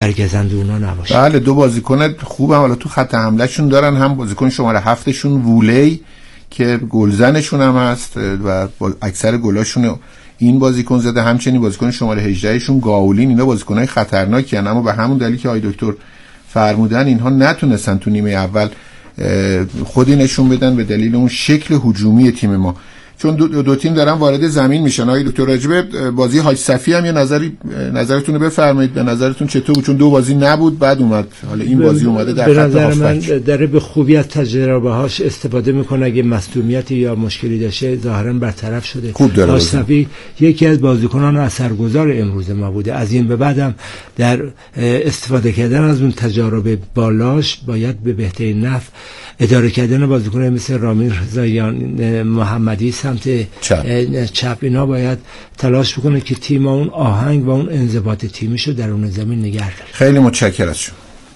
برگزند اونا نباشه. بله، دو بازیکن خوبم حالا تو خط حملهشون دارن، هم بازیکن شماره 7شون وولی که گلزنشون هم هست و اکثر گلاشون این بازیکن زده، همچنین بازیکن شماره 18شون گاولین. اینا بازیکنای خطرناکی ان، اما به همون دلیل که آقای دکتر فرمودن اینها نتونستن تو نیمه اول خودی نشون بدن به دلیل اون شکل هجومی تیم ما، چون دو تیم دارن وارد زمین میشن. آقای دکتر راجب بازی حاج صفی هم یه نظرتون رو بفرمایید. به نظرتون چطور بود؟ چون دو بازی نبود بعد اومد، حالا این بازی اومده در خط هافبک. به نظر من داره به خوبی از تجربه‌هاش استفاده میکنه. اگه مصدومیتی یا مشکلی داشته ظاهرا برطرف شده. حاج صفی یکی از بازیکنان اثرگذار امروز ما بوده. از این به بعدم در استفاده کردن از اون تجارب بالاش باید به بهترین نحو اداره کردن بازیکنان مثل رامین رضاییان، محمدی سمت چپ اینا باید تلاش بکنه که تیم اون آهنگ و اون انضباط تیمیشو در اون زمین نگه داره. خیلی متشکرم از شما.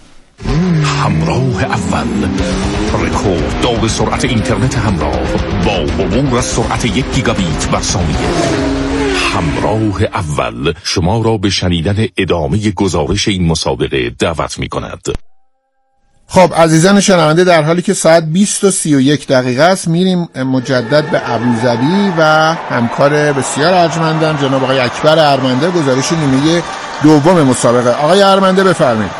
همراه اول، رکورد داور سرعت اینترنت همراه با عبور از سرعت 1 گیگابیت بر ثانیه. همراه اول شما را به شنیدن ادامه گزارش این مسابقه دعوت می کند. خب عزیزان شنونده، در حالی که ساعت 20:31 است میریم مجدد به ابوظبی و همکار بسیار ارجمندم جناب آقای اکبر ارمنده گزارش نیمه دوم مسابقه. آقای ارمنده بفرمایید.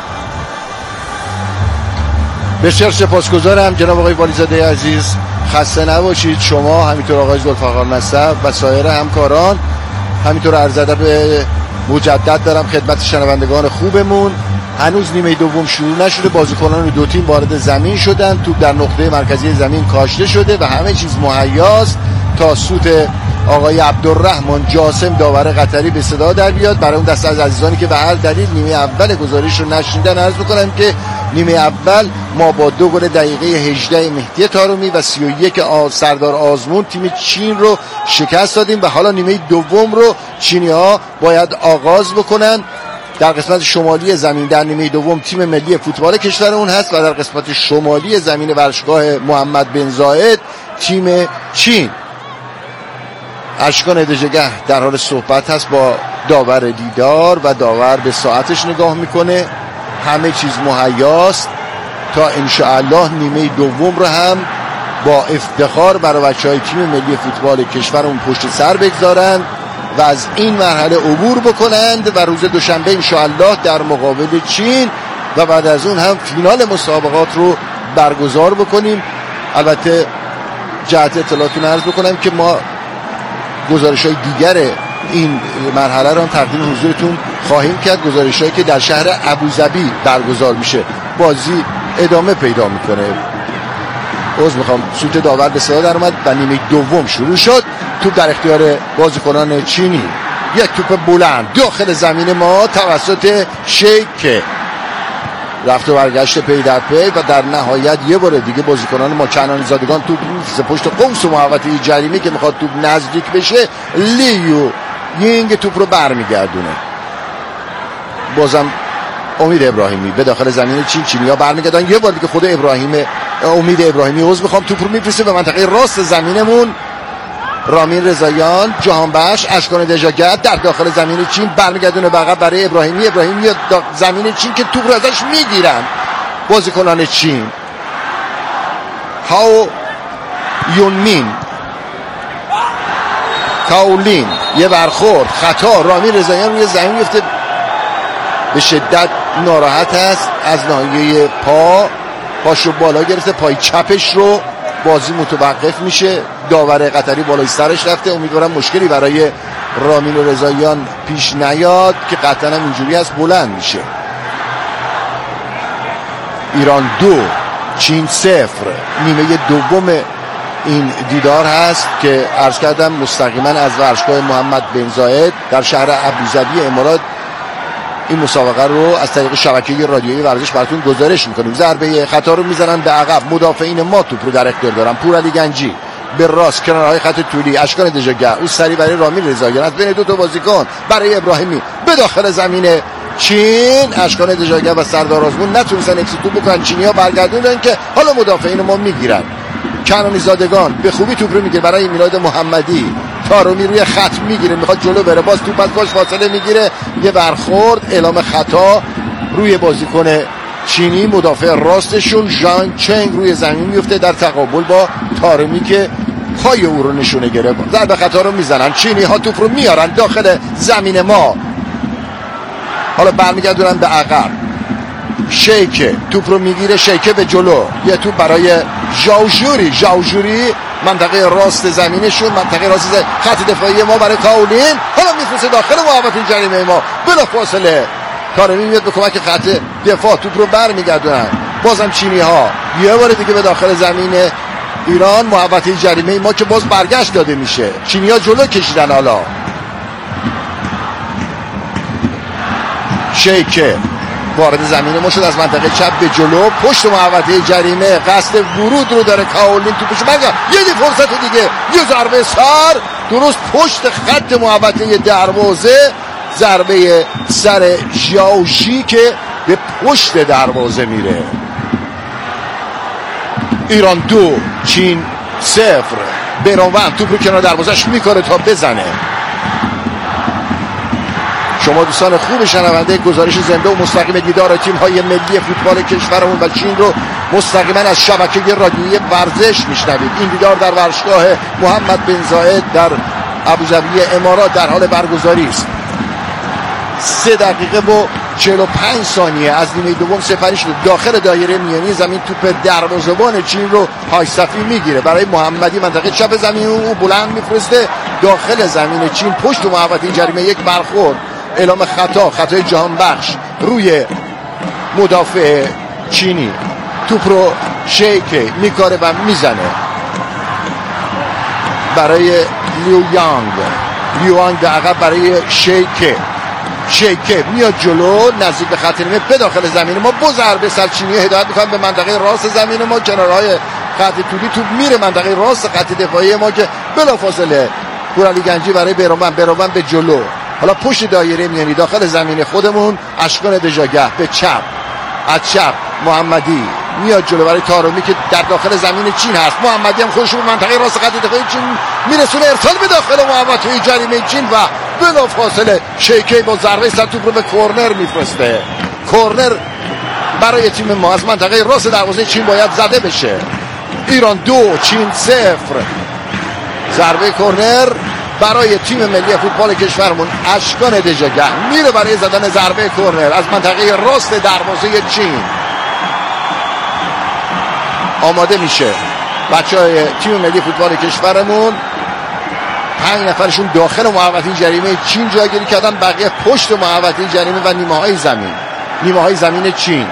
بسیار سپاسگزارم جناب آقای والیزاده عزیز، خسته نباشید. شما همینطور آقای ذوالفقار نصب و سایر همکاران، همینطور عرض ادب مجدد دارم خدمت شنوندگان خوبمون. هنوز نیمه دوم شروع نشده، بازیکنان دو تیم وارد زمین شدن، توپ در نقطه مرکزی زمین کاشته شده و همه چیز مهیاست تا سوت آقای عبدالرحمن جاسم داور قطری به صدا در بیاد. برای اون دسته از عزیزانی که به هر دلیل نیمه اول گزارش رو نشنیدن عرض می‌کنم که نیمه اول ما با 2 گل دقیقه 18 مهدی طارمی و 31 سردار آزمون تیم چین رو شکست دادیم و حالا نیمه دوم رو چینی‌ها باید آغاز بکنن. در قسمت شمالی زمین در نیمه دوم تیم ملی فوتبال کشور اون هست و در قسمت شمالی زمین ورزشگاه محمد بن زاید تیم چین. اشکان دژگه در حال صحبت هست با داور دیدار و داور به ساعتش نگاه میکنه. همه چیز مهیاست تا انشاءالله نیمه دوم رو هم با افتخار برای بچهای تیم ملی فوتبال کشور اون پشت سر بگذارن و از این مرحله عبور بکنند و روز دوشنبه انشاءالله در مقابل چین و بعد از اون هم فینال مسابقات رو برگزار بکنیم. البته جهت اطلاعاتون عرض بکنم که ما گزارش‌های دیگر این مرحله رو هم تقدیم حضورتون خواهیم کرد، گزارش‌هایی که در شهر ابوظبی برگزار میشه. بازی ادامه پیدا میکنه. میخوام سوت داور به صدا در اومد و نیمه دوم شروع شد. توپ در اختیار بازیکنان چینی، یک توپ بلند داخل زمین ما توسط شیک، رفت و برگشت پی در پی و در نهایت یه بار دیگه بازیکنان ما کنانی زادگان توپ میفرسته پشت قوس محوطه جریمه که میخواد توپ نزدیک بشه. لیو یینگ توپ رو برمیگردونه. بازم امید ابراهیمی به داخل زمین چینی‌ها برمیگردن. یه بار دیگه خود امید ابراهیمی میخوام توپ رو میفرسته به منطقه راست زمینمون. رامین رضاییان، جهانبخش، اشکان دژاگر در داخل زمین چین برمیگردونه به عقب برای ابراهیمی زمین چین که توپ رو ازش میگیرن بازیکنان چین. هاو یونمین، کاولین، یه برخورد خطا. رامین رضاییان روی زمین میفته، به شدت ناراحت است. از ناحیه پاشو بالا گرفته، پای چپش رو. بازی متوقف میشه. داور قطری بالای سرش رفته. امیدوارم مشکلی برای رامین رضاییان پیش نیاد که قطعا هم اینجوری هست بلند میشه. ایران 2 چین 0. نیمه دوم این دیدار هست که عرض کردم مستقیما از ورزشگاه محمد بن زاید در شهر ابوظبی امارات این مسابقه رو از طریق شبکه رادیویی ورزش براتون گزارش میکنیم. ضربه خطا رو میزنن به عقب، مدافعین ما توپ رو در اختیار دارن. پورعلی گنجی به راست کنارهای خط طولی، اشکان دژاگر او سری برای رامین رضاییان از بین دو تا بازیکن برای ابراهیمی به داخل زمین چین. اشکان دژاگر و سردار آزمون نتونستن اکسیتو بکنن، چینی‌ها برگردوندن که حالا مدافعین ما میگیرن. کنانی زادگان به خوبی توپ رو میگیره برای میلاد محمدی. طارمی روی خط میگیره، میخواد جلو بره، باز توپ از باش فاصله میگیره. یه برخورد، اعلام خطا روی بازیکن چینی مدافع راستشون ژان چنگ روی زمین میفته در تقابل با تارمی که پای او رو نشونه گرفت. ضربه خطا رو میزنن چینی ها، توپ رو میارن داخل زمین ما. حالا برمیگردونن به عقب. شیکه توپ رو میگیره، شیکه به جلو، یه توپ برای ژاوژوری منطقه راست زمینشون، منطقه راست خط دفاعی ما برای کاولین. حالا میفرسته داخل محوطه جریمه ما، بلافاصله تارمی میاد به کمک خط دفاع، توپ رو برمیگردونن. بازم چینی ها یه بار دیگه به داخل زمین ایران، محوطه جریمه ما که باز برگشت داده میشه. چینی ها جلو کشیدن. حالا شیکه وارد زمین ما شد از منطقه چپ به جلو، پشت محوطه جریمه، قصد ورود رو داره کاولین، توپش برگرد، یه فرصت دیگه، یه ضربه سر درست پشت خط محوطه دروازه، ضربه سر ژاوژی که به پشت دروازه میره. ایران 2 چین 0. برانوند توپ رو کنار دروازه‌اش میکنه تا بزنه. شما دوستان خوب شنونده گزارش زنده و مستقیم دیدار تیم‌های ملی فوتبال کشورمون و چین رو مستقیما از شبکه رادیویی ورزش میشنوید. این دیدار در ورزشگاه محمد بن زاید در ابوظبی امارات در حال برگزاری است. 3 دقیقه و 45 ثانیه از نیمه دوم سپری شده. داخل دایره میانی زمین توپ دروازه‌بان چین رو هایصفی میگیره، برای محمدی منطقه چپ زمین او بلند میفرسته داخل زمین چین، پشت محوطه جریمه. یک برخورد، اعلام خطای جهان بخش روی مدافع چینی. توپ رو شیکه میکاره و میزنه برای لیویانگ در عقب برای شیکه میاد جلو نزدیک به خط نیمه به داخل زمین ما، با ضربه سر چینی هدایت میکنن به منطقه راست زمین ما، کنارهای خط طولی توپ میره منطقه راست خط دفاعی ما که بلافاصله پورعلی گنجی برای برانوند به جلو. حالا پشت دایره میانی داخل زمین خودمون، اشکان دژاگه به چپ، از چپ محمدی میاد جلو برای تارمی که در داخل زمین چین هست. محمدی هم خودش به منطقه راست خط دفاعی چین میرسونه، ارسال به داخل محوطه جریمه چین و بلافاصله شیکی با ضربه سر توپ رو به کورنر میفرسته. کورنر برای تیم ما از منطقه راست دروازه چین باید زده بشه. ایران 2 چین 0. ضربه کورنر برای تیم ملی فوتبال کشورمون. اشکان دژاگه میره برای زدن ضربه کورنر از منطقه راست دروازه چین. آماده میشه بچهای تیم ملی فوتبال کشورمون، 5 نفرشون داخل محوطه جریمه چین جایگیری کردن، بقیه پشت محوطه جریمه و نیمه های زمین چین.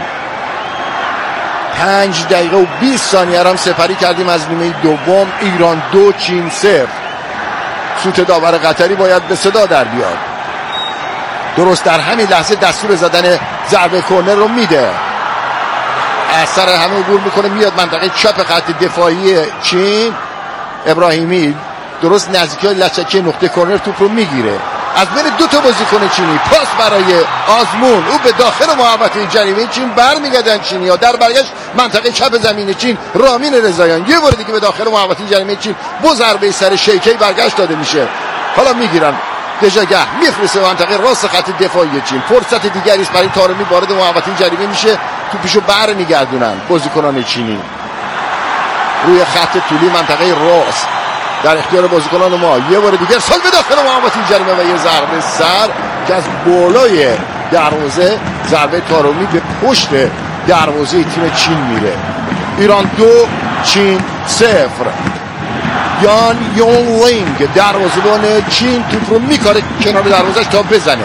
5 دقیقه و 20 ثانیه هم سپری کردیم از نیمه دوم. ایران 2 چین 0. سوت داور قطری باید به صدا در بیاد. درست در همین لحظه دستور زدن ضربه کورنر رو میده، از سر همه عبور میکنه، میاد منطقه چپ خط دفاعی چین. ابراهیمی درست نزدیکی لچکی نقطه کورنر توپ رو میگیره، از بین 2 تا بازیکن چینی پاس برای آزمون، او به داخل محوطه جریمه چین برمیگردن چینی‌ها. در برگشت منطقه چپ زمین چین رامین رضاییان یه بار دیگه به داخل محوطه جریمه چین با ضربه سر شیکی برگشت داده میشه. حالا میگیرن دژاگه میفرسته منطقه راست خط دفاعی چین. فرصت دیگری است برای تارمی، وارد محوطه جریمه میشه، توپشو برمیگردونن بازیکنان چینی روی خط طولی منطقه راست در اختیار بازیکنان ما. یه بار دیگه ارسال به داخل محوطه جریمه و یه ضربه سر که از بالای دروازه، ضربه تارمی به پشت دروازه تیم چین میره. ایران 2 چین 0. یان یون لینگ دروازه‌بان چین توپ رو میکاره کنار دروازه‌اش تا بزنه.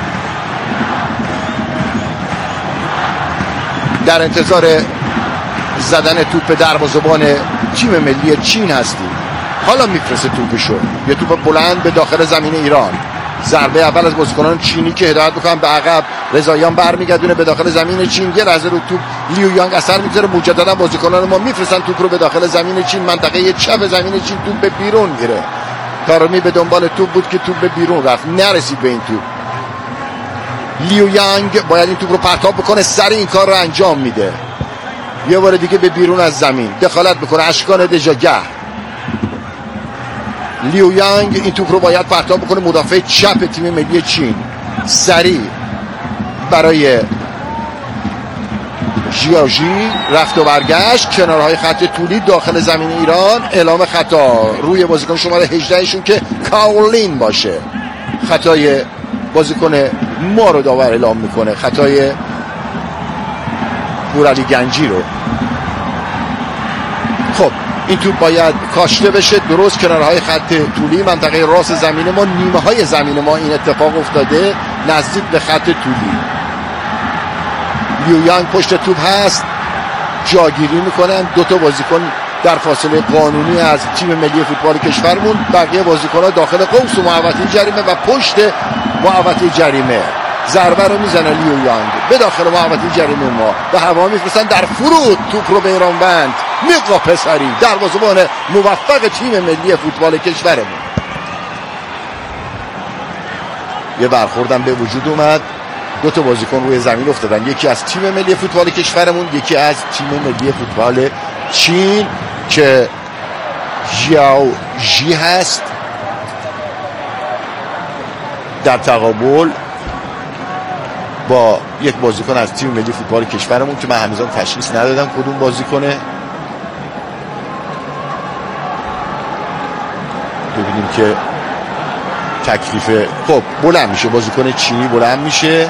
در انتظار زدن توپ دروازه‌بان تیم ملی چین هستیم. حالا میفرسته توپشو، یه توپ بلند به داخل زمین ایران. ضربه اول از بازیکنان چینی که هدایت میکنن به عقب، رضاییان برمیگردونه به داخل زمین چین. یه لحظه رو توپ لیویانگ اثر میذاره، مجددا بازیکنان ما میفرستن توپ رو به داخل زمین چین، منطقه چپ زمین چین. توپ به بیرون میره، تارمی به دنبال توپ بود که توپ به بیرون رفت، نرسید به این توپ. لیویانگ باید این توپ رو پرتاب بکنه، سریع این کار رو انجام میده، یه بار دیگه به بیرون از زمین دخالت میکنه. اشکان دژاگه، لیویانگ این توپ رو باید پرتاب بکنه، مدافع چپ تیم ملی چین سریع برای ژیاژی رفت و برگشت کنارهای خط طولی داخل زمین ایران. اعلام خطا روی بازیکن شماره 18 شون که کاولین باشه. خطای بازیکن ما رو داور اعلام میکنه، خطای پورعلی گنجی رو. خب این توپ باید کاشته بشه درست کنارهای خط طولی منطقه راست زمین ما، نیمه های زمین ما این اتفاق افتاده، نزدیک به خط طولی. لیویانگ پشت توپ هست، جاگیری میکنن. دو تا بازیکن در فاصله قانونی از تیم ملی فوتبال کشورمون، بقیه بازیکن‌ها داخل قوس و محوطه جریمه و پشت محوطه جریمه. ضربه رو میزنه لیویانگ به داخل محوطه جریمه ما، به هوا میفرستن در فرود، توپ رو به ایران بند. نقا پسری دروازه‌بان موفق تیم ملی فوتبال کشورمون. یه برخوردم به وجود اومد، دو تا بازیکن روی زمین افتادن، یکی از تیم ملی فوتبال کشورمون، یکی از تیم ملی فوتبال چین که ژیاو ژی هست. در تقابل با یک بازیکن از تیم ملی فوتبال کشورمون که من هنوزم تشخیص ندادم کدوم بازیکنه. ببینیم که تکلیف. خب بلند میشه بازیکن چینی، بلند میشه.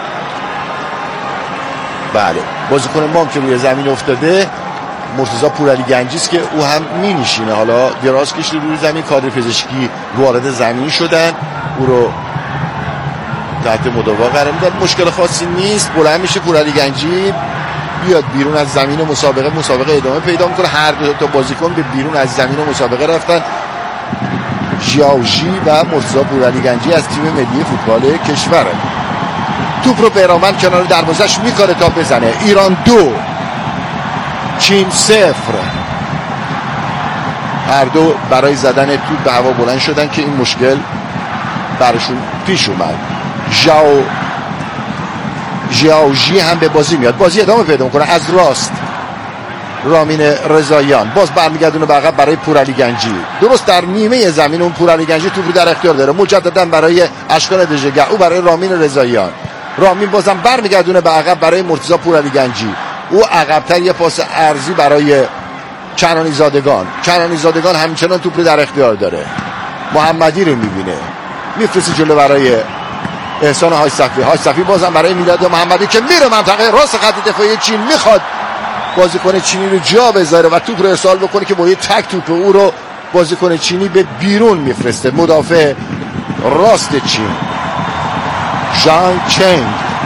بله بازیکن ما که روی زمین افتاده مرتضی پورعلی گنجی است که او هم می نشینه. حالا دراز کشیده روی زمین، کادر پزشکی وارد زمین شدن، او رو تحت مداوا قرار میدن. مشکل خاصی نیست، بلند میشه پورعلی گنجی بیاد بیرون از زمین مسابقه ادامه پیدا میکنه. هر دو تا بازیکن به بیرون از زمین مسابقه رفتن، ژیاو ژی و مرتضی پورعلی گنجی از تیم ملی فوتبال کشوره. توپ رو بهرامند کنار دروازش میکنه تا بزنه. ایران 2 چین 0. هر دو برای زدن توپ به هوا بلند شدن که این مشکل براشون پیش اومد. ژیاو ژی هم به بازی میاد، بازی ادامه پیدا میکنه. از راست رامین رضاییان باز برمیگردونه به عقب برای پورعلی گنجی، درست در نیمه زمین اون پورعلی گنجی توپ رو در اختیار داره، مجددا برای اشکان دژگه، او برای رامین رضاییان. رامین بازم برمیگردونه به عقب برای مرتضی پورعلی گنجی، او عقب‌تر یه پاس ارزی برای کنانی زادگان همچنان توپ رو در اختیار داره. محمدی رو میبینه، میفرسته جلو برای احسان حاج-صفی بازم برای میلاد محمدی که میره منطقه راست خط دفاعی چین، میخواد بازیکن چینی رو جا بذاره و توپ رو ارسال بکنه که با یه تک توپ او رو بازیکن چینی به بیرون میفرسته. مدافع راست چین ژان چنگ.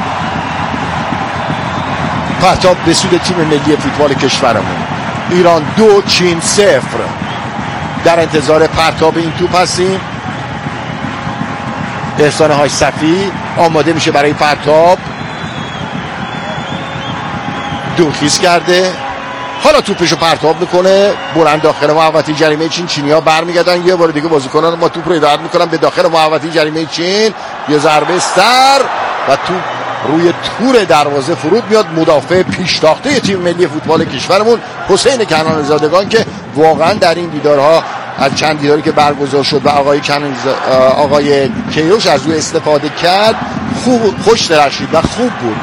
پرتاب به سود تیم ملی فوتبال کشورمون. ایران 2 چین 0. در انتظار پرتاب این توپ هستیم. احسان حاج-صفی آماده میشه برای پرتاب، دورخیز کرده، حالا توپشو پرتاب میکنه بلند داخل محوطه جریمه چین. چینی‌ها برمیگردن، یه بار دیگه بازیکنان ما توپ رو هدایت میکنن به داخل محوطه جریمه چین. یه ضربه سر و توپ روی تور دروازه فرود میاد. مدافع پیشتاخته تیم ملی فوتبال کشورمون حسین کنانی زادگان که واقعا در این دیدارها از چند دیداری که برگزار شد و آقای کیروش از او استفاده کرد، خوش درخشید و خوب بود.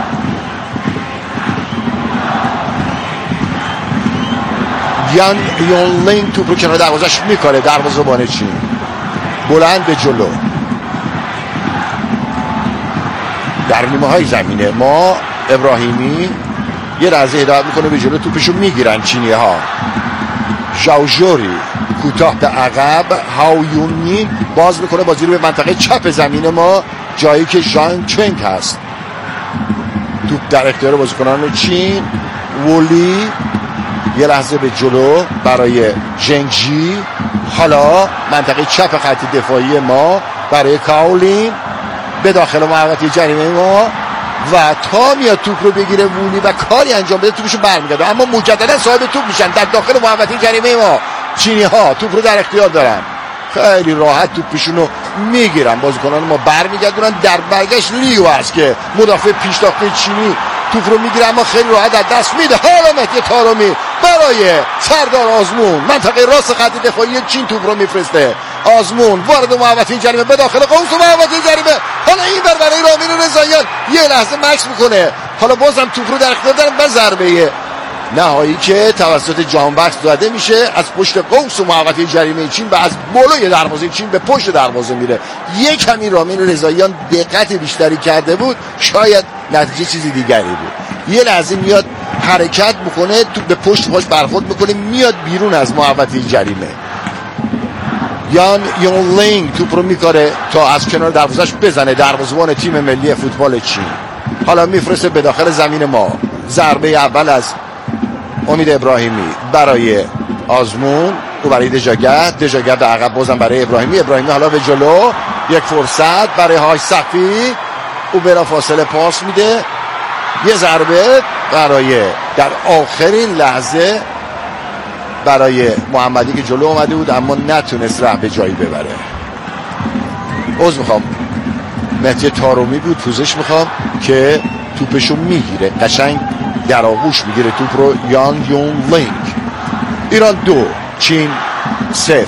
یان یونلینگ توپ رو کنار دروازش میکنه، دروازه‌بان چین بلند به جلو. در نیمه های زمینه ما ابراهیمی یه لحظه هدایت میکنه به جلو، توپشو میگیرن چینی ها. ژاوژوری کوتاه به عقب، هاویونی باز میکنه بازی رو به منطقه چپ زمین ما، جایی که ژان چنگ هست. توپ در اختیار بازیکنان چین. ولی یه لحظه به جلو برای ژنگژی، حالا منطقه چپ خط دفاعی ما برای کاولین به داخل محوطه جریمه ما و تا میاد توپ رو بگیره وولی و کاری انجام بده توپشو برمیگرده، اما مجددا صاحب توپ میشن در داخل محوطه جریمه ما. چینی ها توپ رو در اختیار دارن، خیلی راحت توپشون رو میگیرن، بازیکنان ما برمیگردونن. در برگشت لیو است که مدافع پیشتاخته چینی توپ رو میگیره اما خیلی راحت از دست میده. حالا مهدی طارمی برای سردار آزمون منطقه راست خط دفاعی چین توپ رو میفرسته. آزمون وارد محوطه جریمه به داخل قوس و محوطه جریمه. حالا این برای رامین رضاییان یه لحظه مکس میکنه، حالا بازم توپ رو در اختیار دارن و ضربه نهایی که توسط جانبخش زده میشه از پشت قوس و محوطه جریمه چین و از بالای دروازه چین به پشت دروازه میره. یک کمی رامین رضاییان دقت بیشتری کرده بود شاید نتیجه چیزی دیگری بود. یه لحظه میاد حرکت میکنه، توپ به پشت پاش برخورد میکنه، میاد بیرون از محوطه جریمه. یان یونلینگ توپ رو میکاره تا از کنار دروازه‌اش بزنه، دروازه‌بان تیم ملی فوتبال چین. حالا میفرسته به داخل زمین ما. ضربه اول از امید ابراهیمی برای آزمون، او برای دژاگه به عقب، بازم برای ابراهیمی حالا به جلو، یک فرصت برای هاش صفی، او بلا فاصله پاس میده، یه ضربه برای در آخرین لحظه برای محمدی که جلو اومده بود اما نتونست ره به جایی ببره. عذر میخوام، مهدی طارمی بود، پوزش میخوام که توپشو میگیره، قشنگ در آغوش میگیره توپ رو. یان یون لینگ. ایران 2 چین 0.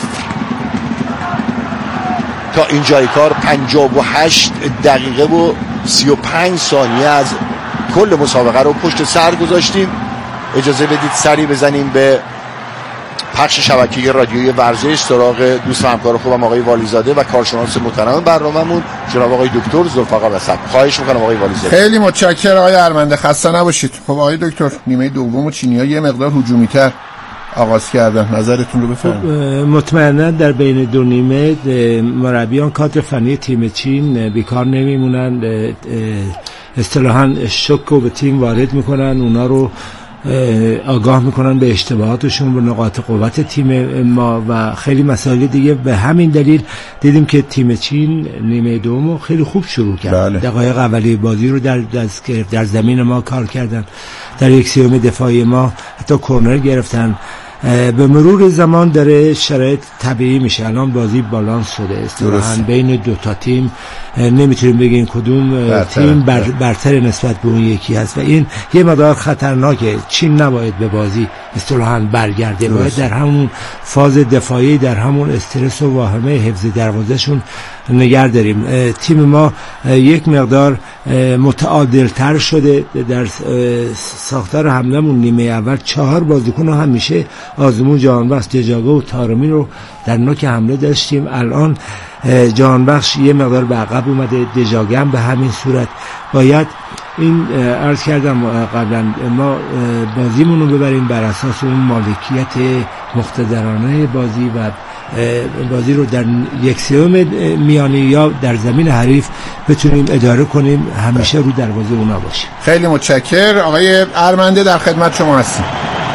تا اینجای کار 58 دقیقه و 35 ثانیه از کل مسابقه رو پشت سر گذاشتیم. اجازه بدید سری بزنیم به پخش شبکه رادیویی ورزش سراغ دوست و همکار خوبم آقای والیزاده و کارشناس محترم برنامه‌مون جناب آقای دکتر ذوالفقار رسد. خواهش می‌کنم آقای والیزاده. خیلی متشکرم آقای ارمنده، خسته نباشید. خب آقای دکتر، نیمه دوم چینی‌ها یه مقدار هجومی‌تر آغاز کردن، نظرتون رو بفرمایید. مطمئنا در بین دو نیمه مربیان کادر فنی تیم چین بیکار نمیمونن، اصطلاحاً شوک رو به تیم وارد میکنن، اونا رو آگاه میکنن به اشتباهاتشون، به نقاط قوت تیم ما و خیلی مسائل دیگه. به همین دلیل دیدیم که تیم چین نیمه دوم خیلی خوب شروع کرد. بله. دقایق اولیه بازی رو در دست گرفت، در زمین ما کار کردن، در یک سیوم دفاعی ما حتی کورنر گرفتن. به مرور زمان داره شرایط طبیعی میشه، الان بازی بالانس شده اصطلاحاً بین دو تا تیم، نمیتونیم بگیم کدوم تیم برتر نسبت به اون یکی هست و این یه مقدار خطرناکه. چین نباید به بازی اصطلاحاً برگرده، باید در همون فاز دفاعی، در همون استرس و واهمه حفظ دروازه‌شون نگه داریم. تیم ما یک مقدار متعادل‌تر شده در ساختار حمله‌مون. نیمه اول 4 بازیکن رو همیشه آزمون، جهانبخش، دژاگه و طارمی رو در نوک حمله داشتیم. الان جهانبخش یه مقدار به عقب اومده، دژاگه هم به همین صورت. باید این عرض کردم قبلا ما بازیمون رو ببریم بر اساس اون مالکیت مقتدرانه بازی و بازی رو در یک سوم میانی یا در زمین حریف بتونیم اداره کنیم، همیشه رو دروازه اونا باشیم. خیلی متشکر. آقای ارمنده در خدمت شما هستیم.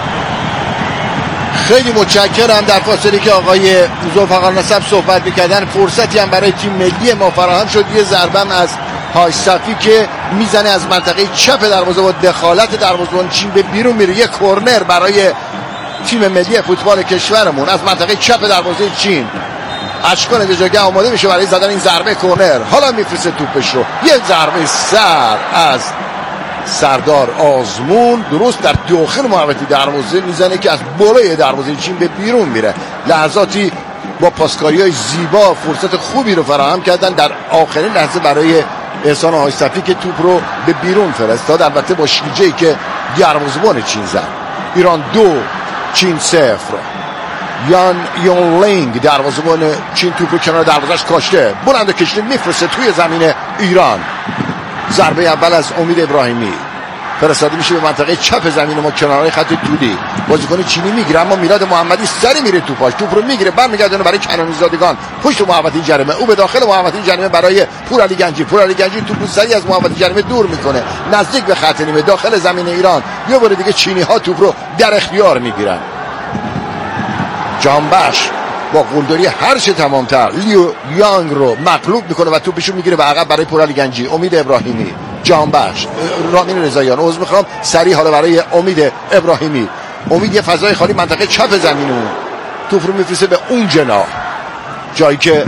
خیلی متشکرم. در فاصله که آقای ذوالفقار نسب صحبت می‌کردن فرصتی هم برای تیم ملی ما فراهم شد. یه ضربه از هاش صفی که میزنه از منطقه چپ دروازه با دخالت دروازه‌بان چین به بیرون میره. یه کورنر برای تیم ملی فوتبال کشورمون از منطقه چپ دروازه چین. اشکان دژاگه آماده میشه برای زدن این ضربه کورنر. حالا میفرسته توپش رو، یه ضربه سر از سردار آزمون درست در داخل محوطه دروازه میزنه که از بالای دروازه چین به بیرون میره. لحظاتی با پاسکاری‌های زیبا فرصت خوبی رو فراهم کردن در آخرین لحظه برای احسان هاش صفی که توپ رو به بیرون فرستاد، البته با شیجه‌ای که دروازه‌بان چین زد. ایران 2 چین 0. یان یونلینگ دروازه‌بان چین توپ رو کنار دروازه‌اش کاشته، بلند کشیده میفرسته توی زمین ایران. ضربه اول از امید ابراهیمی فرستاده میشه به منطقه چپ زمین ما کنارهای خط طولی. بازیکن چینی میگیره اما میلاد محمدی سری میره توپاش، توپ رو میگیره برمیگردونه برای کنانی زادگان پشت محوطه جریمه. او به داخل محوطه جریمه برای پورعلی گنجی توپ سری از محوطه جریمه دور میکنه نزدیک به خط نیمه داخل زمین ایران. یه بار دیگه چینی ها توپ رو در اختیار میگیرن. جانبخش با قلدری هر چه تمامتر لیو یانگ رو مغلوب میکنه و توپشو میگیره به عقب برای پورعلی گنجی. امید ابراهیمی، جانبخش، رامین رضاییان. عذر میخوام سری حالا برای امید ابراهیمی. امید یه فضای خالی منطقه چپ زمینو توپ رو میفرسته به اون جناح، جایی که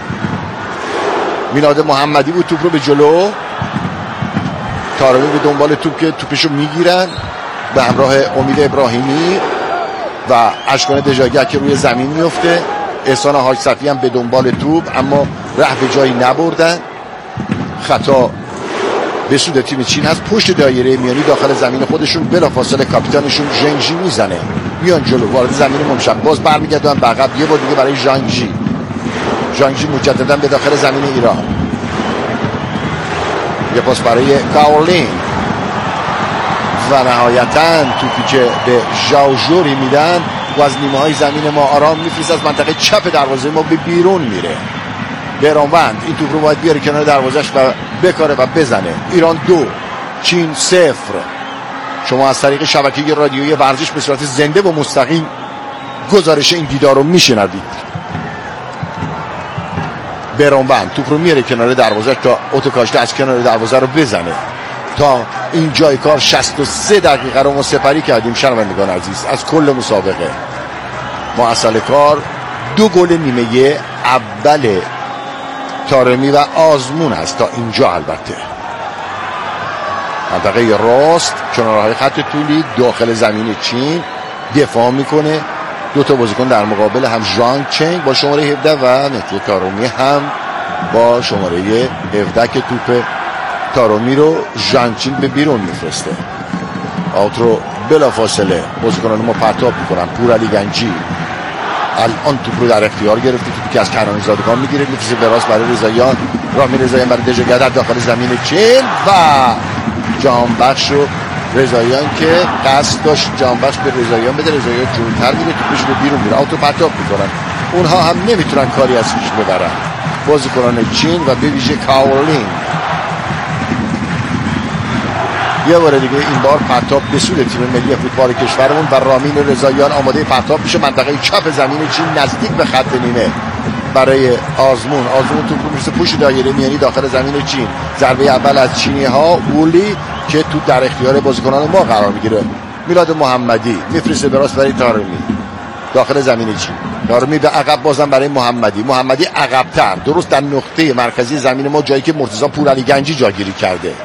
میلاد محمدی بود. توپ رو به جلو، طارمی به دنبال توپ که توپشو میگیرن به همراه امید ابراهیمی و اشکان دژاگه که روی زمین میفته. احسان هاش صفی هم به دنبال توپ اما ره به جایی نبردن. خطا به سود تیم چین هست. پشت دایره میانی داخل زمین خودشون بلافاصله کاپیتانشون ژنگژی میزنه، میان جلو وارد زمین ما میشن. باز برمیگردن به عقب، یه بار دیگه برای ژانگژی مجددا به داخل زمین ایران. یه پاس برای کاولین و نهایتا توپی که به ژاوژوری میدن و از نیمه های زمین ما آرام میفرسته، از منطقه چپ دروازه ما به بیرون میره. بیرانوند این توپ رو باید بیاره کنار دروازش و بکاره و بزنه. ایران 2 چین 0. شما از طریق شبکه رادیویی ورزش به صورت زنده و مستقیم گزارش این دیدار رو میشنوید. بیرانوند توپ رو میاره کنار دروازه تا اوتوکاشته از کنار دروازه رو بزنه. تا این جای کار 63 دقیقه رو ما سپری کردیم شنوندگان عزیز از کل مسابقه. مؤصل کار 2 گل نیمه اول طارمی و آزمون است تا اینجا. البته منطقه راست کنارهای خط طولی داخل زمین چین دفاع میکنه. 2 تا بازیکن در مقابل، هم ژانگ چنگ با شماره 17 و مهدی طارمی هم با شماره 17 که توپ طارمی رو ژانگ چنگ به بیرون میفرسته. آوت رو بلافاصله بازیکنان ما پرتاب میکنن. پورعلی گنجی الان توپ رو در اختیار گرفته، توپی که از کنانی زادگان میگیره، میفرسته به راست برای رضاییان. رامین رضاییان برای دژگدر داخل زمین چین و جانبخش و رضاییان که قصد داشت جانبخش به رضاییان بده، رضاییان جلوتر میره، توپش به بیرون میره. آوتو پرتاب میکنن. اونها هم نمیتونن کاری از پیش ببرن، بازیکنان چین و به ویژه کاولین. یه بار دیگه این بار پرتاب به سود تیم ملی فوتبال کشورمون و رامین رضاییان آماده پرتاب میشه. منطقه چپ زمین چین نزدیک به خط نیمه برای آزمون. توپ رو میرسه پشت دایره میانی داخل زمین چین. ضربه اول از چینی ها اولی که توپ در اختیار بازیکنان ما قرار میگیره. میلاد محمدی میفرسته به راست برای طارمی داخل زمین چین. طارمی به عقب بازم برای محمدی عقب‌تر، درست در نقطه مرکزی زمین ما، جایی که مرتضی پورعلی گنجی جاگیری کرده.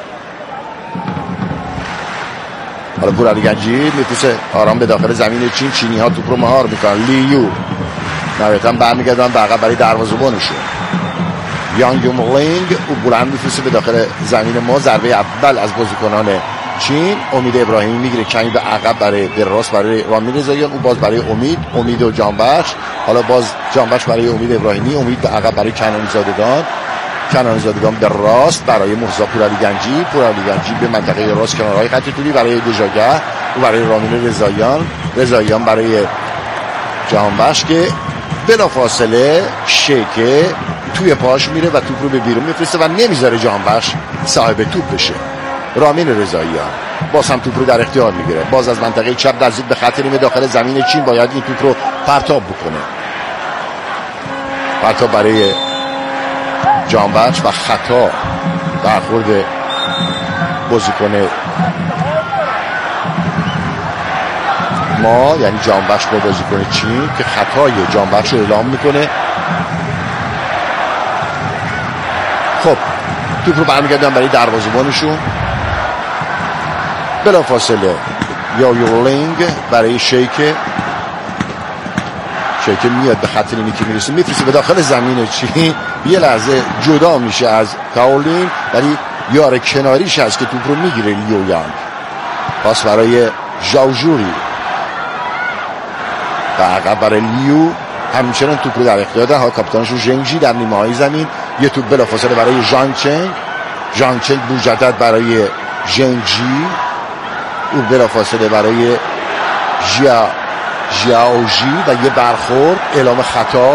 حالا پورعلی گنجی میفرسته آرام به داخل زمین چین. چینی ها توپ رو مهار میکنن. لیو نهایتا برمیگردن به عقب برای دروازه‌بانشون. یانگ یوملینگ او بلند میفرسته به داخل زمین ما. ضربه اول از بازیکنان چین. امید ابراهیمی میگیره کمی به عقب به راست برای رامین رضاییان. او باز برای امید و جانبخش. حالا باز جانبخش برای امید ابراهیمی. امید به عقب برای کنانی زادگان به راست برای مرتضی پورعلی گنجی به منطقه راست کنارهای خط طولی برای دژاگه و برای رامین رضاییان برای جانبخش که بلافاصله شیکه توی پاش میره و توپ رو به بیرون میفرسته و نمیذاره جانبخش صاحب توپ بشه. رامین رضاییان باز هم توپ رو در اختیار میگیره. باز از منطقه چپ نزدیک به خط نیمه داخل زمین چین باید این توپ رو پرتاب بکنه. پرتاب برای جانبخش و خطا برخورد بازیکن ما، یعنی جانبخش به بازیکن چین که خطای جانبخش رو اعلام میکنه. خب توپ رو برمیگردن برای دروازه‌بانشون. بلافاصله یورلینگ برای شیکه میاد به خط نیمه که میفرسته به داخل زمین چین. یه لحظه جدا میشه از کاولین ولی یار کناریش هست که توپ رو میگیره. لیو یانگ پاس برای ژاوژوری و عقب برای لیو. همچنان توپ رو در اختیار دارن. کاپیتانشون ژنگژی در نیمه های زمین. یه توپ بلافاصله برای ژانگ چنگ مجدد برای ژنگژی. او بلافاصله برای ژیاوژی و یه برخورد اعلام خطا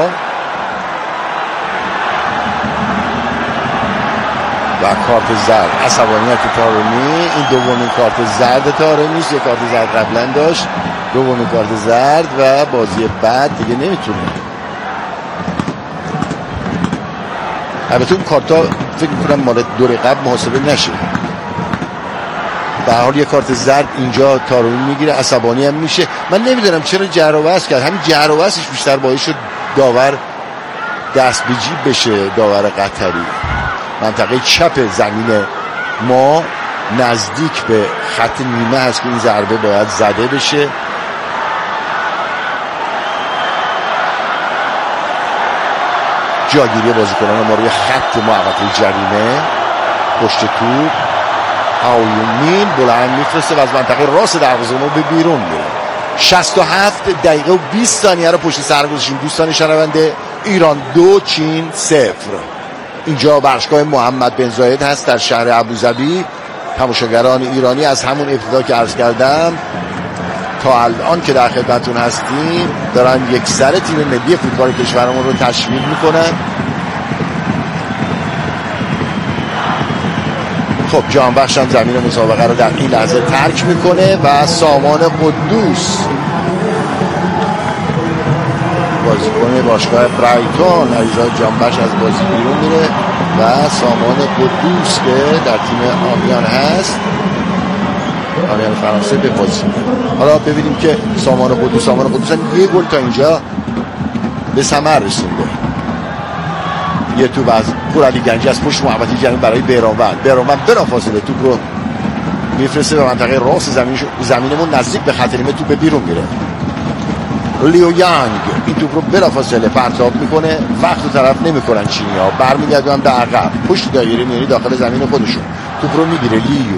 و کارت زرد. عصبانیت طارمی. این دومین کارت زرد طارمی است. یه کارت زرد قبلا داشت، دومین کارت زرد و بازی بعد دیگه نمیتونه. البته اون کارتا فکر میکنم مال دوره قبل محاسبه نشه. به هر حال یه کارت زرد اینجا طارمی میگیره، عصبانی هم میشه. من نمیدونم چرا جر و بحث کرد. همین جر و بحثش بیشتر باعث شد داور دست به جیب بشه. داور قطری منطقه چپ زمین ما نزدیک به خط نیمه هست که این ضربه باید زده بشه. جاگیری بازیکنان ما روی خط محوطه جریمه پشت توپ هاویونمین بلند میفرسته و از منطقه راست دروازه ما به بیرون میره. 67 دقیقه و 20 ثانیه رو پشت سر گذاشتیم دوستان شنونده. ایران 2 چین 0. اینجا ورزشگاه محمد بن زاید هست در شهر ابوظبی. تماشاگران ایرانی از همون ابتدا که عرض کردم تا الان که در خدمتتون هستیم دارن یک سر تیم ملی فوتبال کشورمون رو تشویق میکنن. خب جهانبخش هم زمین مسابقه رو در این لحظه ترک میکنه و سامان قدوس بازیکن باشگاه برایتون علیرضا جهانبخش از بازی بیرون میره و سامان قدوس که در تیم آمیان هست، آمیان فرانسه، به بازی. حالا ببینیم که سامان قدوس هم یه گل تا اینجا به ثمر رسونده. یه توپ از پورعلی گنجی از پشت محوطه جریمه برای بهرامبند بلافاصله توپ رو میفرسته به منطقه راست زمینمون نزدیک به خط نیمه، توپ بیرون میره. لیو یانگ این توپ رو بلافاصله پرتاب میکنه، وقت رو طرف نمیکنن چینی‌ها، برمیگردن به عقب پشت دایره میری داخل زمین خودشون. توپ رو میگیره لیو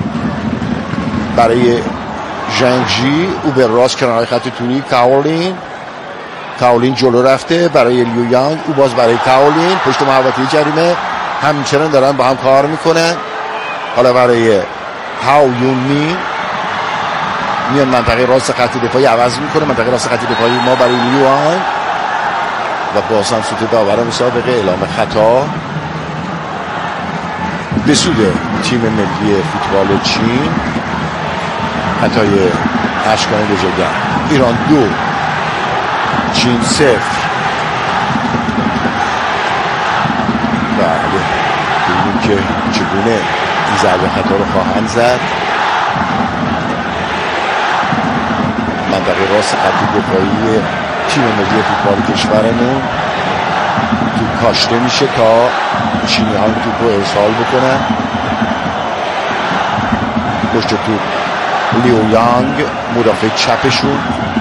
برای ژنگژی، او به راست کنار خط توری. کاولین جلو رفته برای لیو یانگ، او باز برای کاولین پشت محوطه جریمه، همچنان دارن با هم کار میکنن. حالا برای هاو یون می میان منطقه راست خط دفاعی عوض میکنه، منطقه راست خط دفاعی ما برای لیو یانگ و باز هم سوت داور مسابقه اعلام خطا به سود تیم ملی فوتبال چین. خطای اشکان دژاگر. ایران 2 چین 0. بله ببینیم که چگونه این ضربه خطا رو خواهند زد. منطقه راست خط دفاعی تیم ملی فوتبال کشورمون توپ کاشته میشه تا چینی ها توپ رو ارسال بکنن. پشت توپ لیو یانگ مدافع چپشون،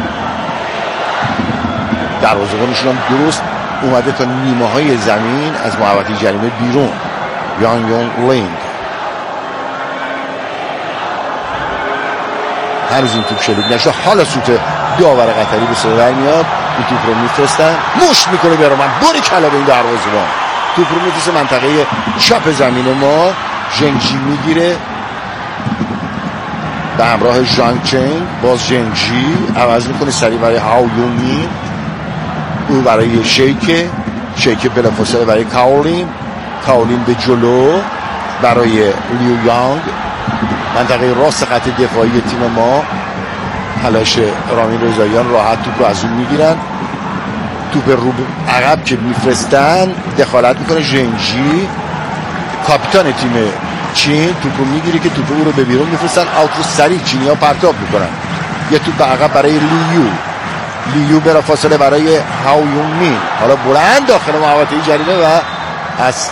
دروازه‌بانشون هم درست اومده تا نیمه های زمین از محوطه جریمه بیرون. یانگ لینگ هنوز این توپ شلیک نشده. حالا سوت داور قطری به صدا در میاد، این توپ رو میفرستن، مشت میکنه بهرامبند، باری کلا به این دروازه‌بان، توپ رو میفرسته منطقه چپ زمین ما. ژنگژی میگیره به همراه ژانگ چنگ، باز ژنگژی عوض میکنه سریع برای هاو یونمی، او برای شیک بلافاصله برای کاولین به جلو برای لیو یانگ. منطقه راست خط دفاعی تیم ما، تلاش رامین رضاییان راحت توپ رو از اون میگیرن. توپ رو عقب که میفرستن دخالت میکنه ژنگژی، کاپیتان تیم چین، توپ رو میگیره که توپ او رو به بیرون میفرستن. آوت رو سریع چینی ها پرتاب میکنن. یه توپ عقب برای لیو بلافاصله برای هاو یونمی، حالا بلند داخل محوطه جریمه و از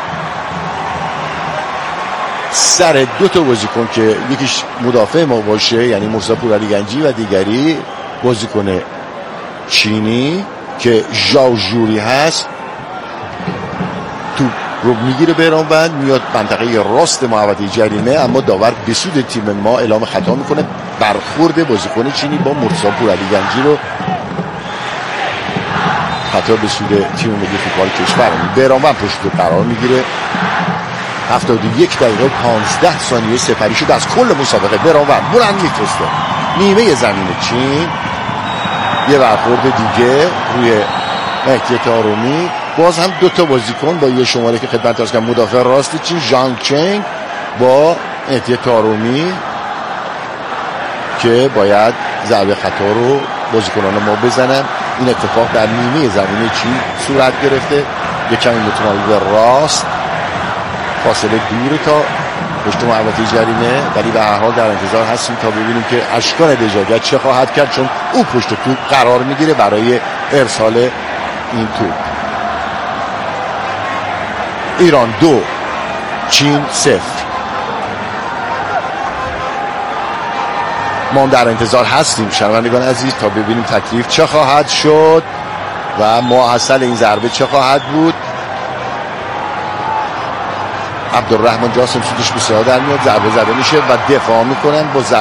سر دو تا بازیکن که یکیش مدافع ما باشه یعنی مرتضی پورعلی گنجی و دیگری بازیکن چینی که ژاو ژوری هست، توپ رو میگیره بهرامبند، میاد منطقه راست محوطه جریمه، اما داور به سود تیم ما اعلام خطا میکنه. برخورد بازیکن چینی با مرتضی پورعلی گنجی رو خطا به سود تیم ملی فوتبال کشورمون. بهرامبند پشت توپ قرار میگیره. 71 دقیقه و 15 ثانیه سپری شد از کل مسابقه. بهرامبند بلند میفرسته نیمه زمین چین. یه برخورد دیگه روی مهدی طارمی، باز هم دو تا بازیکن با یه شماره که خدمت عرض کردم، مدافع راست چین ژانگ چنگ با مهدی طارمی که باید ضربه خطا رو بازیکنان ما بزنن. این اتفاق در نیمه زمین چین صورت گرفته. یک کمی متمایل به راست، فاصله دور تا پشت محوطه جریمه، ولی به هر حال در انتظار هستیم تا ببینیم که اشکان دژاگر چه خواهد کرد، چون او پشت توپ قرار میگیره برای ارسال این توپ. ایران 2 چین 0. ما در انتظار هستیم شنوندگان عزیز تا ببینیم تکلیف چه خواهد شد و ماحصل این ضربه چه خواهد بود. عبدالرحمن جاسم سودش بسیار در میاد، ضربه زده میشه و دفاع میکنن با